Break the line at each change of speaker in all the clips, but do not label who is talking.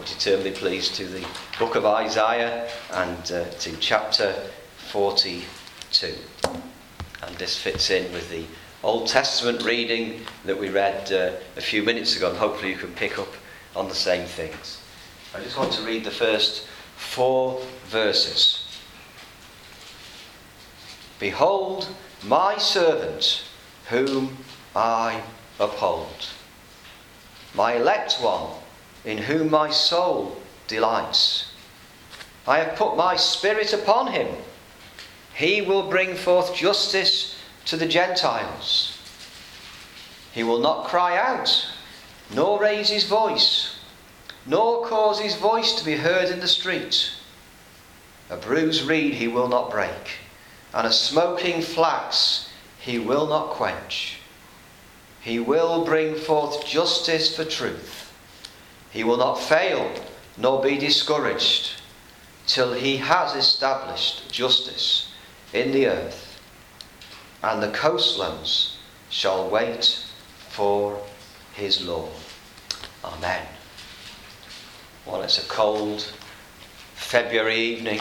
Would you turn me please to the book of Isaiah and to chapter 42. And this fits in with the Old Testament reading that we read a few minutes ago, and hopefully you can pick up on the same things. I just want to read the first 4 verses. Behold, my servant, whom I uphold, my elect one, in whom my soul delights. I have put my spirit upon him. He will bring forth justice to the Gentiles. He will not cry out, nor raise his voice, nor cause his voice to be heard in the street. A bruised reed he will not break, and a smoking flax he will not quench. He will bring forth justice for truth. He will not fail, nor be discouraged, till he has established justice in the earth, and the coastlands shall wait for his law. Amen. Well, it's a cold February evening.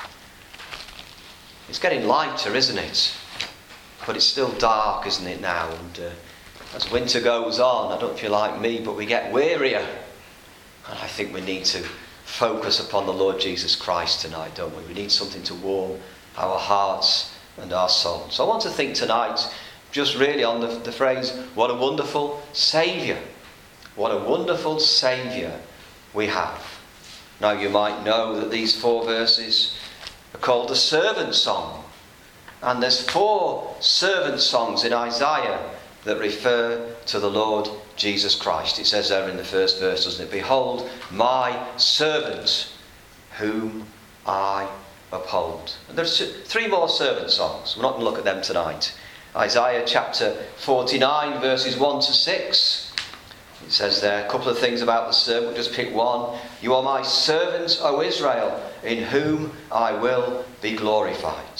It's getting lighter, isn't it? But it's still dark, isn't it, now? And as winter goes on, I don't know if you're like me, but we get wearier. And I think we need to focus upon the Lord Jesus Christ tonight, don't we? We need something to warm our hearts and our souls. So I want to think tonight just really on the phrase, what a wonderful Saviour. What a wonderful Saviour we have. Now you might know that these 4 verses are called the servant song. And there's 4 servant songs in Isaiah that refer to the Lord Jesus Christ. It says there in the first verse, doesn't it? Behold, my servant, whom I uphold. And there's 3 more servant songs. We're not going to look at them tonight. Isaiah chapter 49, verses 1 to 6. It says there a couple of things about the servant. We'll just pick one. You are my servant, O Israel, in whom I will be glorified.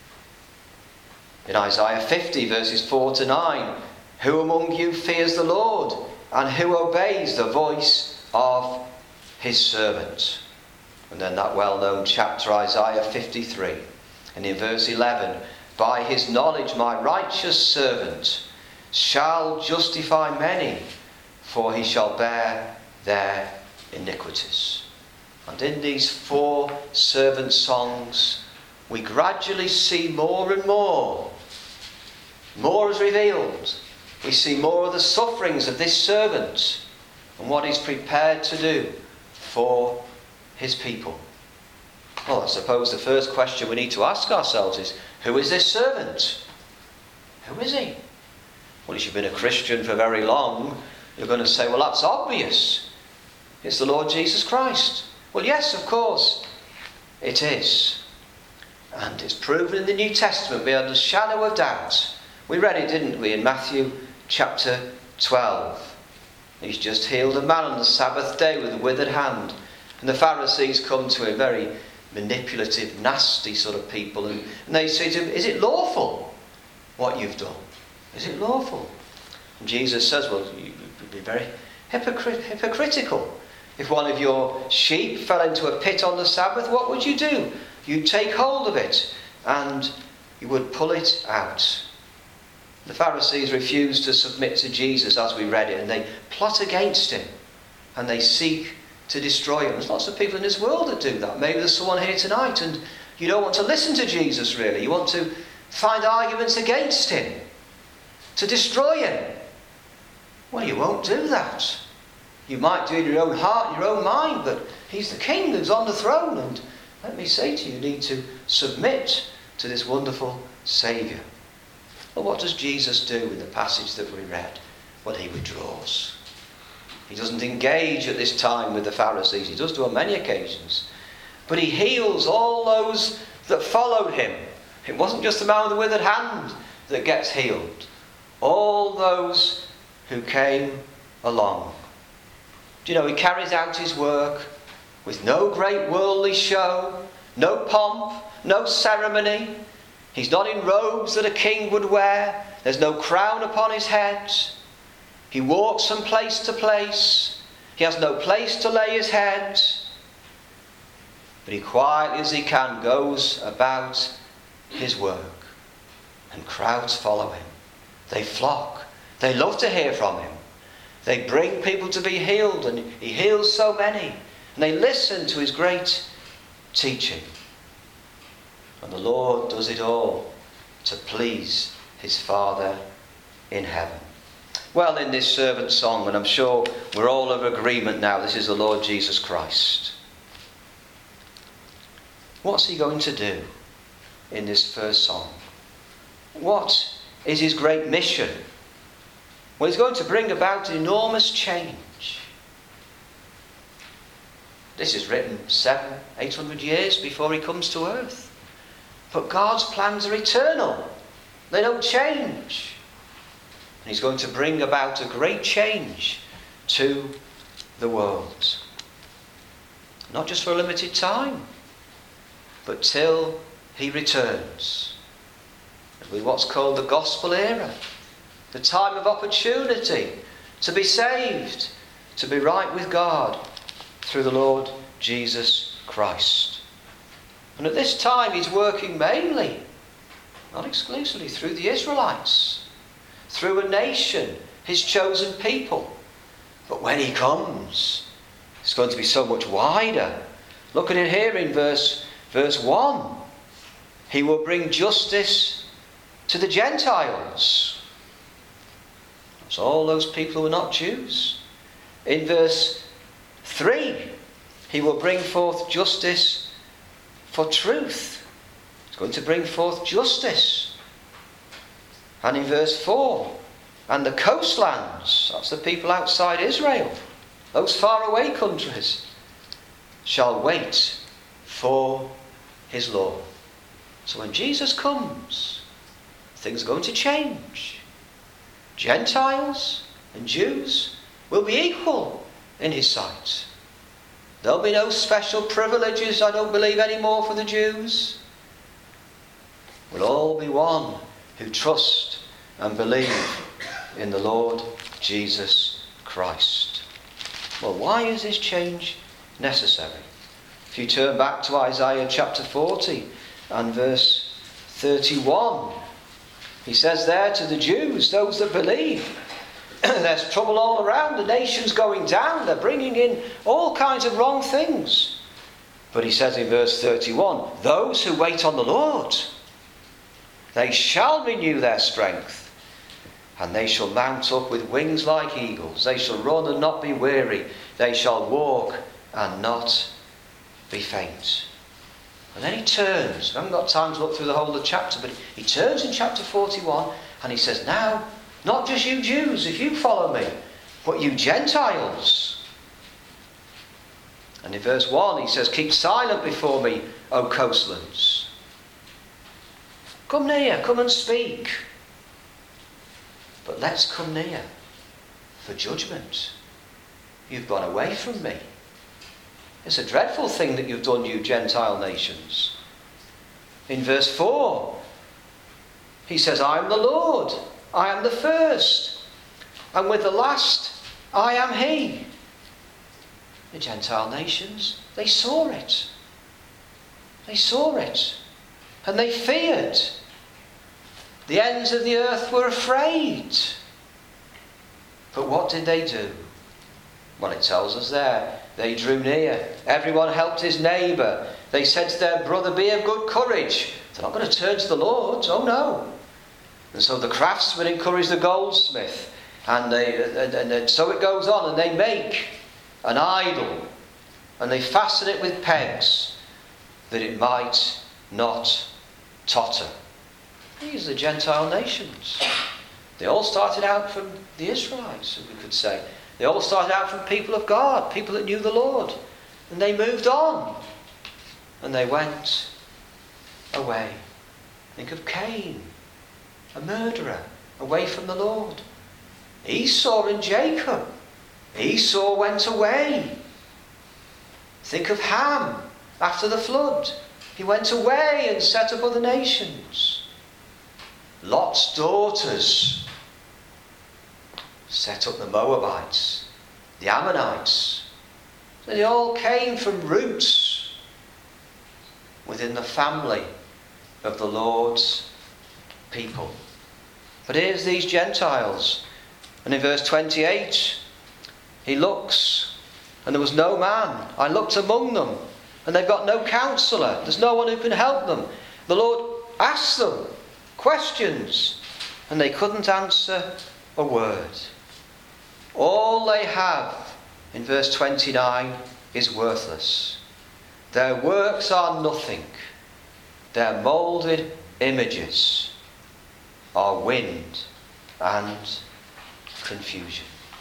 In Isaiah 50, verses 4 to 9, who among you fears the Lord, and who obeys the voice of his servant? And then that well-known chapter, Isaiah 53. And in verse 11, by his knowledge my righteous servant shall justify many, for he shall bear their iniquities. And in these 4 servant songs, we gradually see more and more. More is revealed. We see more of the sufferings of this servant and what he's prepared to do for his people. Well, I suppose the first question we need to ask ourselves is, who is this servant? Who is he? Well, if you've been a Christian for very long, you're going to say, well, that's obvious. It's the Lord Jesus Christ. Well, yes, of course, it is. And it's proven in the New Testament beyond a shadow of doubt. We read it, didn't we, in Matthew chapter 12. He's just healed a man on the Sabbath day with a withered hand. And the Pharisees come to him, very manipulative, nasty sort of people. And they say to him, is it lawful what you've done? Is it lawful? And Jesus says, well, you'd be very hypocritical. If one of your sheep fell into a pit on the Sabbath, what would you do? You'd take hold of it and you would pull it out. The Pharisees refused to submit to Jesus as we read it, and they plot against him and they seek to destroy him. There's lots of people in this world that do that. Maybe there's someone here tonight and you don't want to listen to Jesus really. You want to find arguments against him, to destroy him. Well, you won't do that. You might do it in your own heart, in your own mind, but he's the king who's on the throne. And let me say to you, you need to submit to this wonderful Saviour. Well, what does Jesus do in the passage that we read? Well, he withdraws. He doesn't engage at this time with the Pharisees. He does do on many occasions. But he heals all those that followed him. It wasn't just the man with the withered hand that gets healed. All those who came along. Do you know, he carries out his work with no great worldly show, no pomp, no ceremony. He's not in robes that a king would wear. There's no crown upon his head. He walks from place to place. He has no place to lay his head. But he quietly as he can goes about his work. And crowds follow him. They flock. They love to hear from him. They bring people to be healed, and he heals so many. And they listen to his great teaching. And the Lord does it all to please his Father in heaven. Well, in this servant song, and I'm sure we're all of agreement now, this is the Lord Jesus Christ. What's he going to do in this first song? What is his great mission? Well, he's going to bring about enormous change. This is written 700-800 years before he comes to earth. But God's plans are eternal. They don't change. And he's going to bring about a great change to the world. Not just for a limited time, but till he returns. With what's called the gospel era. The time of opportunity to be saved, to be right with God through the Lord Jesus Christ. And at this time he's working mainly, not exclusively, through the Israelites, through a nation, his chosen people. But when he comes, it's going to be so much wider. Look at it here in verse 1. He will bring justice to the Gentiles. That's all those people who are not Jews. In verse 3, he will bring forth justice for truth. He's going to bring forth justice. And in verse 4, and the coastlands, that's the people outside Israel, those faraway countries, shall wait for his law. So when Jesus comes, things are going to change. Gentiles and Jews will be equal in his sight. There'll be no special privileges, I don't believe, anymore for the Jews. We'll all be one who trust and believe in the Lord Jesus Christ. Well, why is this change necessary? If you turn back to Isaiah chapter 40 and verse 31, he says there to the Jews, those that believe, there's trouble all around, the nation's going down, they're bringing in all kinds of wrong things. But he says in verse 31, those who wait on the Lord, they shall renew their strength, and they shall mount up with wings like eagles. They shall run and not be weary. They shall walk and not be faint. And then he turns. I haven't got time to look through the whole of the chapter, but he turns in chapter 41 and he says, now, not just you Jews, if you follow me, but you Gentiles. And in verse 1 he says, keep silent before me, O coastlands. Come near, come and speak. But let's come near for judgment. You've gone away from me. It's a dreadful thing that you've done, you Gentile nations. In verse 4, he says, I am the Lord, I am the first, and with the last, I am he. The Gentile nations, they saw it. They saw it, and they feared. The ends of the earth were afraid. But what did they do? Well, it tells us there, they drew near. Everyone helped his neighbour. They said to their brother, be of good courage. They're not going to turn to the Lord. Oh no. And so the craftsman encouraged the goldsmith. And so it goes on. And they make an idol. And they fasten it with pegs that it might not totter. These are the Gentile nations. They all started out from the Israelites, we could say. They all started out from people of God, people that knew the Lord. And they moved on. And they went away. Think of Cain, a murderer, away from the Lord. Esau and Jacob. Esau went away. Think of Ham, after the flood. He went away and set up other nations. Lot's daughters set up the Moabites. the Ammonites. So they all came from roots within the family of the Lord's people. But here's these Gentiles. And in verse 28, he looks, and there was no man. I looked among them, and they've got no counsellor. There's no one who can help them. The Lord asked them questions, and they couldn't answer a word. All they have, in verse 29, is worthless. Their works are nothing. Their moulded images are wind and confusion.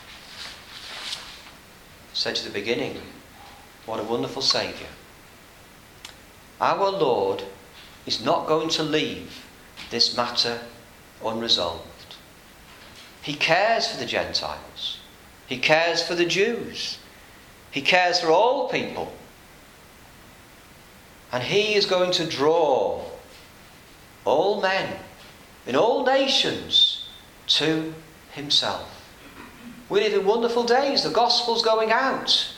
I said at the beginning, what a wonderful Saviour. Our Lord is not going to leave this matter unresolved. He cares for the Gentiles. He cares for the Jews. He cares for all people. And he is going to draw all men in all nations to himself. We live in wonderful days. The gospel's going out.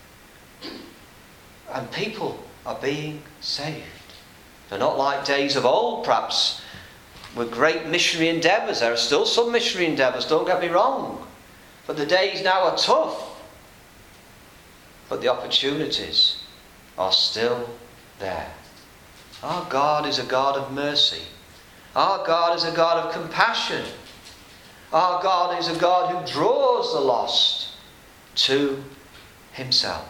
And people are being saved. They're not like days of old, perhaps, with great missionary endeavours. There are still some missionary endeavours, don't get me wrong. But the days now are tough. But the opportunities are still there. Our God is a God of mercy. Our God is a God of compassion. Our God is a God who draws the lost to himself.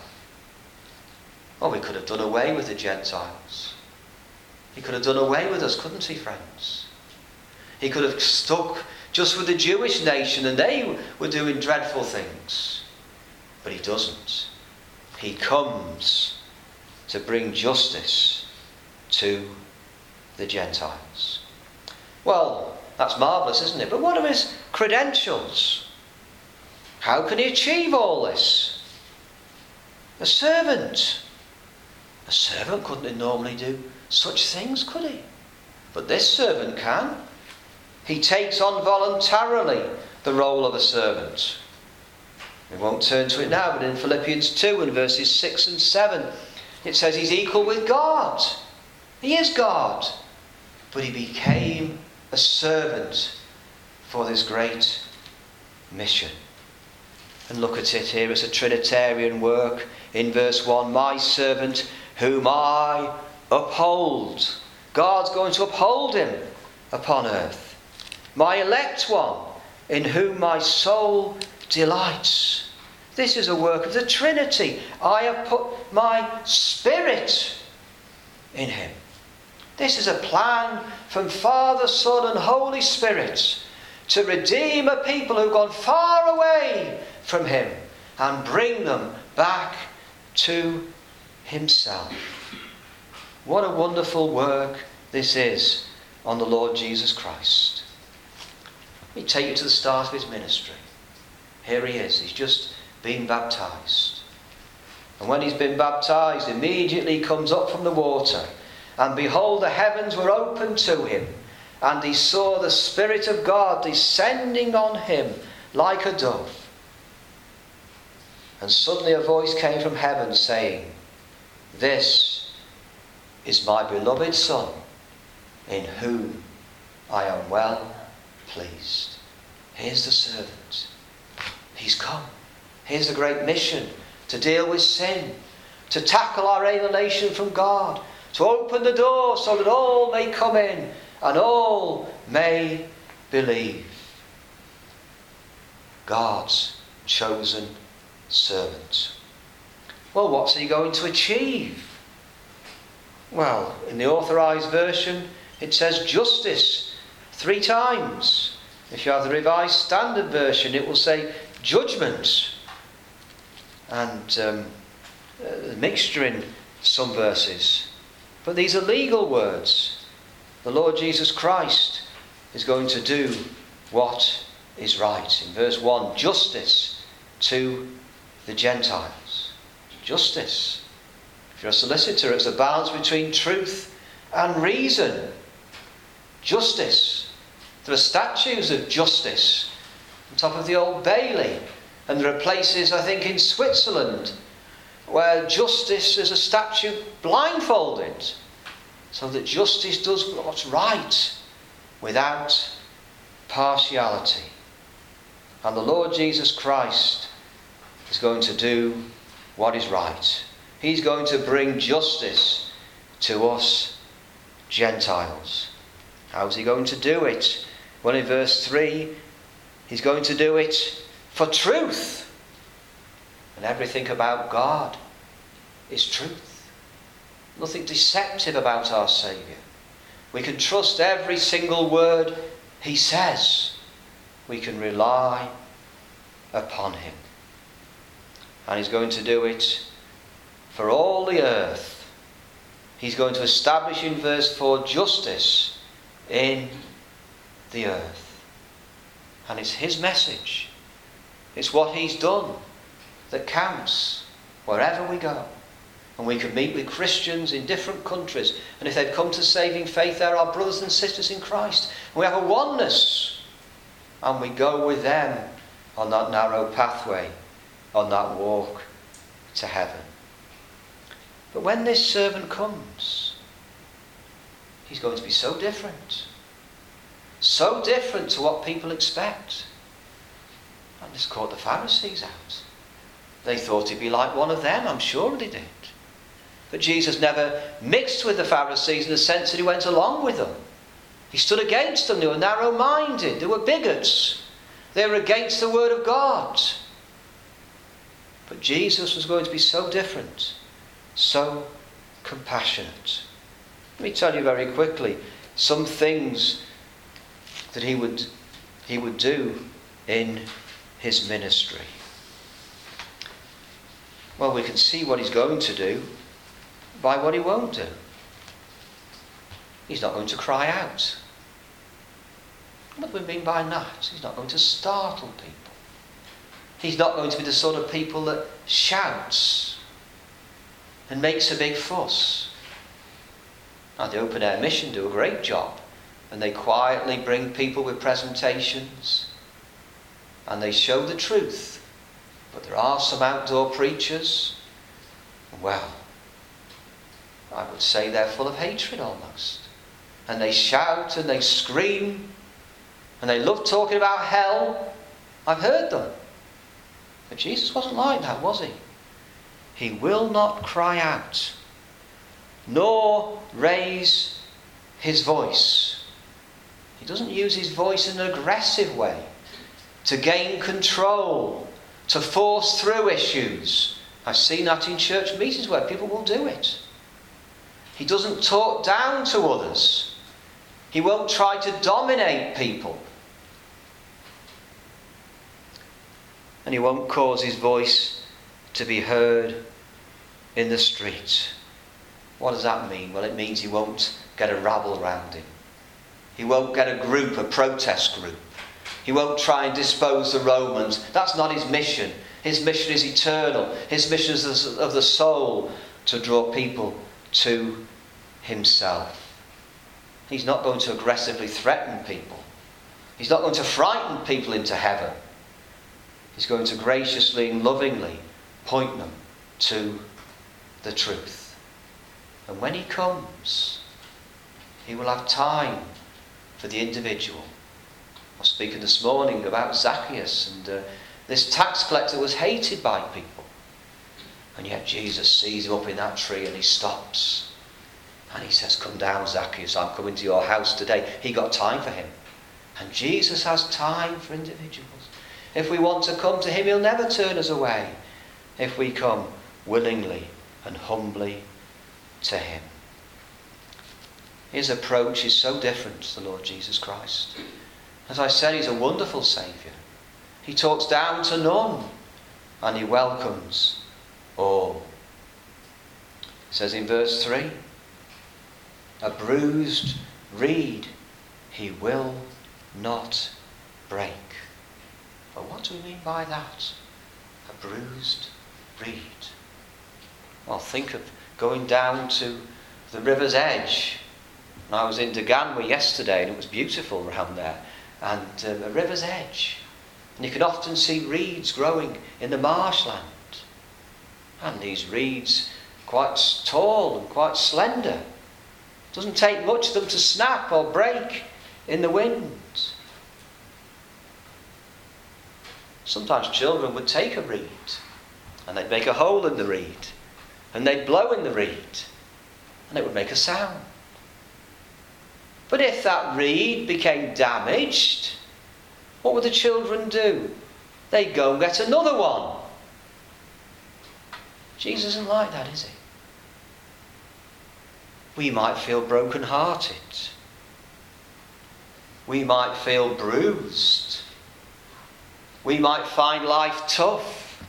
Oh, we could have done away with the Gentiles. He could have done away with us, couldn't he, friends? He could have stuck just with the Jewish nation and they were doing dreadful things. But he doesn't. He comes to bring justice to the Gentiles. Well, that's marvellous, isn't it? But what are his credentials? How can he achieve all this? A servant. A servant couldn't normally do such things, could he? But this servant can. He takes on voluntarily the role of a servant. We won't turn to it now, but in Philippians 2 and verses 6 and 7, it says he's equal with God. He is God. But he became a servant for this great mission. And look at it here, it's a Trinitarian work. In verse 1, my servant whom I uphold. God's going to uphold him upon earth. My elect one, in whom my soul delights. This is a work of the Trinity. I have put my spirit in him. This is a plan from Father, Son and Holy Spirit to redeem a people who've gone far away from him and bring them back to himself. What a wonderful work this is on the Lord Jesus Christ. Let me take you to the start of his ministry. Here he is. He's just been baptized. And when he's been baptized, immediately comes up from the water. And behold, the heavens were opened to him. And he saw the Spirit of God descending on him like a dove. And suddenly a voice came from heaven saying, this is my beloved Son, in whom I am well pleased. Here's the servant. He's come. Here's the great mission to deal with sin, to tackle our alienation from God, to open the door so that all may come in and all may believe. God's chosen servant. Well, what's he going to achieve? Well, in the Authorised Version, it says justice 3 times. If you have the Revised Standard Version, it will say judgment. And a mixture in some verses. But these are legal words. The Lord Jesus Christ is going to do what is right. In verse 1, justice to the Gentiles. Justice. If you're a solicitor, it's a balance between truth and reason. Justice. There are statues of justice on top of the Old Bailey. And there are places, I think, in Switzerland where justice is a statue blindfolded, so that justice does what's right without partiality. And the Lord Jesus Christ is going to do what is right. He's going to bring justice to us Gentiles. How is he going to do it? Well, in verse 3, he's going to do it for truth. And everything about God is truth. Nothing deceptive about our Saviour. We can trust every single word he says. We can rely upon him. And he's going to do it for all the earth. He's going to establish in verse 4 justice in the earth. And it's his message. It's what he's done that counts wherever we go. And we can meet with Christians in different countries. And if they've come to saving faith, they're our brothers and sisters in Christ. And we have a oneness. And we go with them on that narrow pathway, on that walk to heaven. But when this servant comes, he's going to be so different. So different to what people expect. And this caught the Pharisees out. They thought he'd be like one of them. I'm sure he did. But Jesus never mixed with the Pharisees in the sense that he went along with them. He stood against them. They were narrow-minded. They were bigots. They were against the word of God. But Jesus was going to be so different, so compassionate. Let me tell you very quickly some things that he would do in his ministry. Well, we can see what he's going to do by what he won't do. He's not going to cry out. What do we mean by that? He's not going to startle people. He's not going to be the sort of people that shouts and makes a big fuss. Now, the Open Air Mission do a great job, and they quietly bring people with presentations and they show the truth. But there are some outdoor preachers, well, I would say they're full of hatred almost. And they shout and they scream and they love talking about hell. I've heard them. But Jesus wasn't like that, was he? He will not cry out, nor raise his voice. He doesn't use his voice in an aggressive way to gain control, to force through issues. I've seen that in church meetings where people will do it. He doesn't talk down to others. He won't try to dominate people. And he won't cause his voice to be heard in the street. What does that mean? Well, it means he won't get a rabble around him. He won't get a group, a protest group. He won't try and dispose the Romans. That's not his mission. His mission is eternal. His mission is of the soul, to draw people to himself. He's not going to aggressively threaten people. He's not going to frighten people into heaven. He's going to graciously and lovingly point them to the truth. And when he comes, he will have time for the individual. I was speaking this morning about Zacchaeus and this tax collector was hated by people. And yet Jesus sees him up in that tree and he stops. And he says, "Come down, Zacchaeus, I'm coming to your house today." He got time for him. And Jesus has time for individuals. If we want to come to him, he'll never turn us away. If we come willingly and humbly to him. His approach is so different to the Lord Jesus Christ. As I said, he's a wonderful Saviour. He talks down to none and he welcomes all. It says in verse 3, a bruised reed he will not break. But what do we mean by that? A bruised reed. Well, think of going down to the river's edge. And I was in Daganwa yesterday and it was beautiful around there. And the river's edge. And you can often see reeds growing in the marshland. And these reeds quite tall and quite slender. Doesn't take much of them to snap or break in the wind. Sometimes children would take a reed and they'd make a hole in the reed and they'd blow in the reed and it would make a sound. But if that reed became damaged, what would the children do? They'd go and get another one. Jesus isn't like that, is he? We might feel broken-hearted. We might feel bruised. We might find life tough.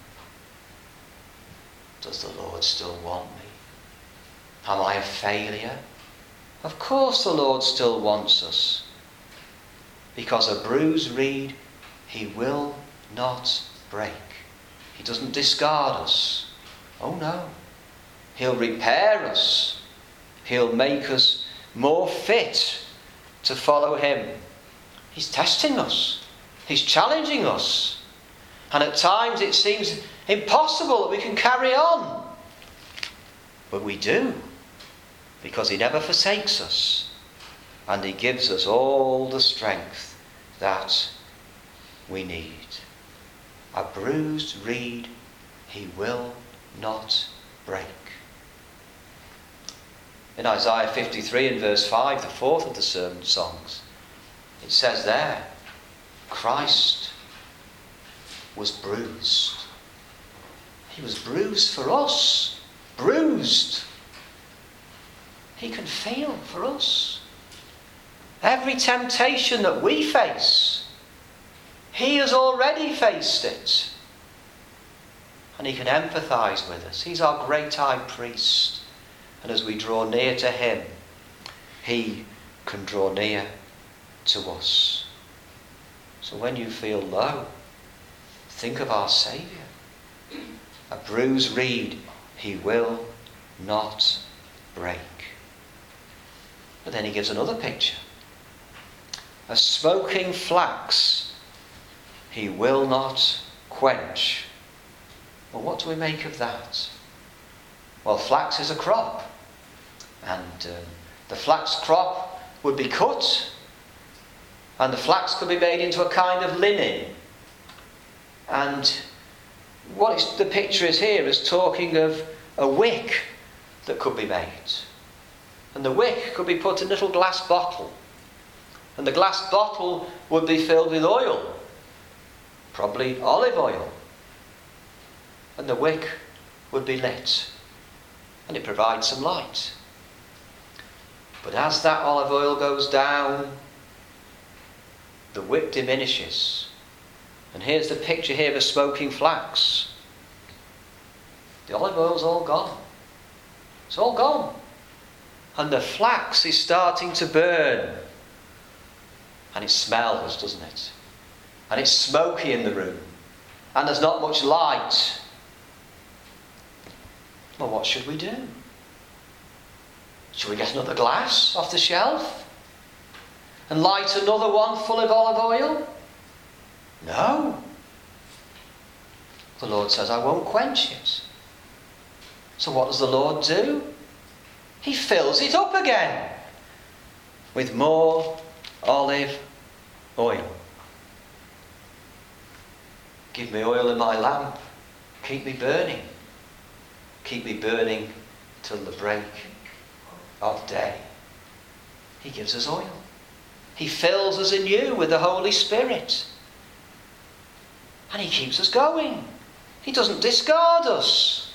Does the Lord still want me? Am I a failure? Of course the Lord still wants us. Because a bruised reed he will not break. He doesn't discard us. Oh no. He'll repair us. He'll make us more fit to follow him. He's testing us. He's challenging us. And at times it seems impossible that we can carry on. But we do. Because he never forsakes us. And he gives us all the strength that we need. A bruised reed he will not break. In Isaiah 53 and verse 5, the fourth of the sermon songs, it says there, Christ was bruised. He was bruised for us. Bruised. He can feel for us. Every temptation that we face, he has already faced it. And he can empathise with us. He's our great high priest. And as we draw near to him, he can draw near to us. So when you feel low, think of our Saviour. A bruised reed he will not break. But then he gives another picture. A smoking flax he will not quench. Well, what do we make of that? Well, flax is a crop. And the flax crop would be cut. And the flax could be made into a kind of linen. And the picture is here is talking of a wick that could be made. And the wick could be put in a little glass bottle. And the glass bottle would be filled with oil. Probably olive oil. And the wick would be lit. And it provides some light. But as that olive oil goes down, the wick diminishes. And here's the picture here of a smoking flax. The olive oil's all gone. It's all gone. And the flax is starting to burn. And it smells, doesn't it? And it's smoky in the room. And there's not much light. Well, what should we do? Should we get another glass off the shelf? And light another one full of olive oil? No. The Lord says, I won't quench it. So what does the Lord do? He fills it up again with more olive oil. Give me oil in my lamp. Keep me burning. Keep me burning till the break of day. He gives us oil. He fills us anew with the Holy Spirit. And he keeps us going. He doesn't discard us.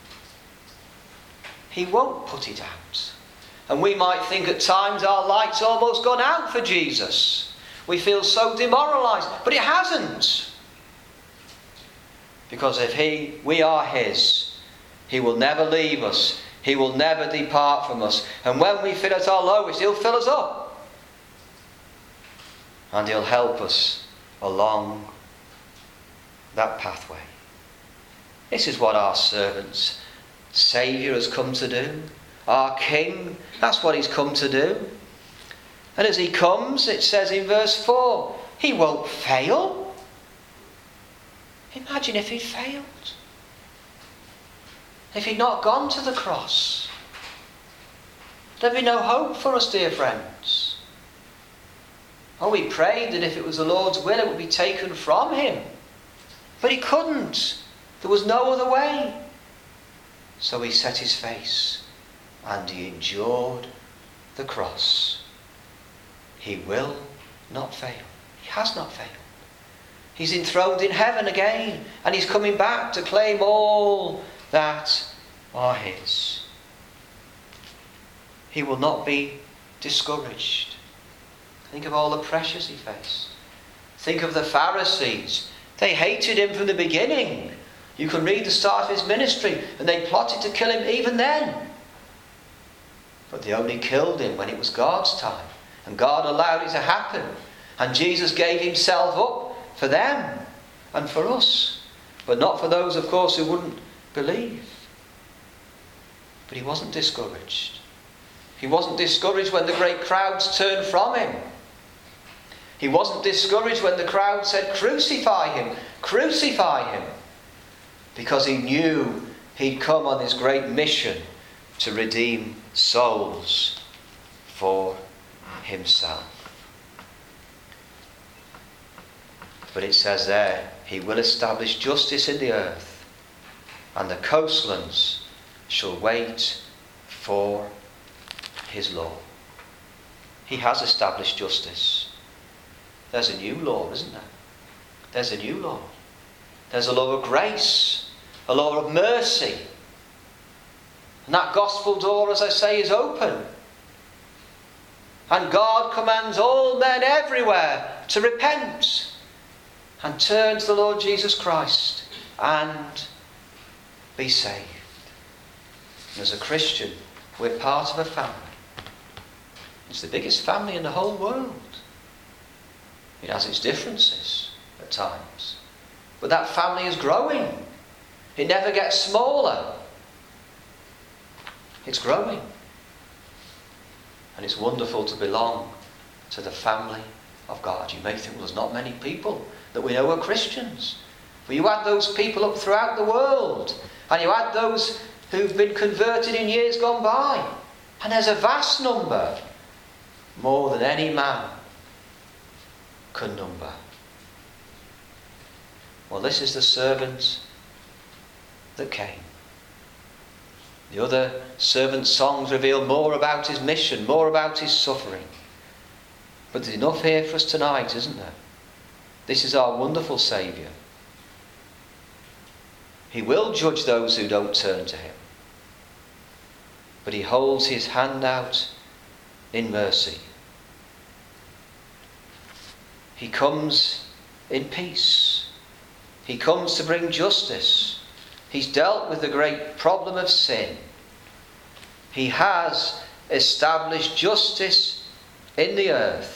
He won't put it out. And we might think at times our light's almost gone out for Jesus. We feel so demoralised. But it hasn't. Because if we are his, he will never leave us. He will never depart from us. And when we feel at our lowest, he'll fill us up. And he'll help us along that pathway. This is what our servant's Saviour has come to do. Our King, that's what he's come to do. And as he comes, it says in verse 4, he won't fail. Imagine if he'd failed. If he'd not gone to the cross. There'd be no hope for us, dear friends. Oh, we prayed that if it was the Lord's will, it would be taken from him. But he couldn't. There was no other way. So he set his face and he endured the cross. He will not fail. He has not failed. He's enthroned in heaven again, and he's coming back to claim all that are his. He will not be discouraged. Think of all the pressures he faced. Think of the Pharisees. They hated him from the beginning. You can read the start of his ministry, and they plotted to kill him even then. But they only killed him when it was God's time, and God allowed it to happen. And Jesus gave himself up for them and for us, but not for those, of course, who wouldn't believe. But he wasn't discouraged. He wasn't discouraged when the great crowds turned from him. He wasn't discouraged when the crowd said, "Crucify him, crucify him," because he knew he'd come on his great mission to redeem souls for himself. But it says there, he will establish justice in the earth, and the coastlands shall wait for his law. He has established justice. There's a new law, isn't there? There's a new law. There's a law of grace, a law of mercy. And that gospel door, as I say, is open. And God commands all men everywhere to repent and turn to the Lord Jesus Christ and be saved. And as a Christian, we're part of a family. It's the biggest family in the whole world. It has its differences at times, but that family is growing. It never gets smaller. It's growing. And it's wonderful to belong to the family of God. You may think, well, there's not many people that we know are Christians. But you add those people up throughout the world, and you add those who've been converted in years gone by, and there's a vast number, more than any man can number. Well, this is the servant that came. The other servant songs reveal more about his mission, more about his suffering. But there's enough here for us tonight, isn't there? This is our wonderful Saviour. He will judge those who don't turn to him. But he holds his hand out in mercy. He comes in peace. He comes to bring justice. He's dealt with the great problem of sin. He has established justice in the earth.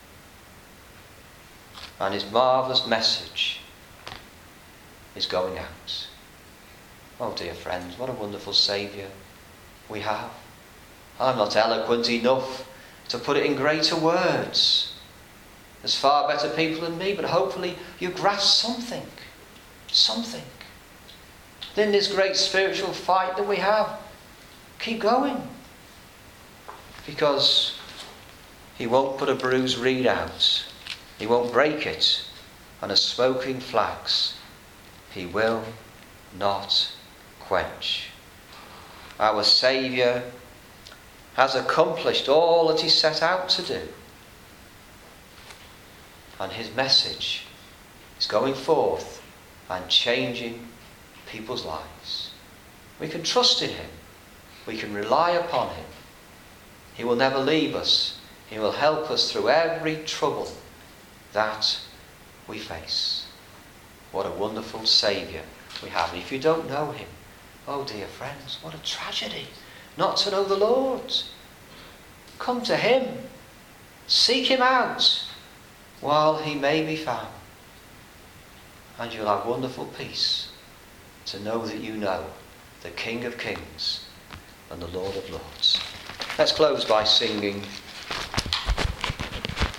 And his marvellous message is going out. Oh dear friends, what a wonderful Saviour we have. I'm not eloquent enough to put it in greater words. There's far better people than me, but hopefully you grasp something. Something. In this great spiritual fight that we have, keep going. Because he won't put a bruised reed out. He won't break it on a smoking flax. He will not quench. Our Saviour has accomplished all that he set out to do. And his message is going forth and changing people's lives. We can trust in him. We can rely upon him. He will never leave us. He will help us through every trouble that we face. What a wonderful Saviour we have. And if you don't know him, oh dear friends, what a tragedy not to know the Lord. Come to him. Seek him out while he may be found. And you'll have wonderful peace to know that you know the King of Kings and the Lord of Lords. Let's close by singing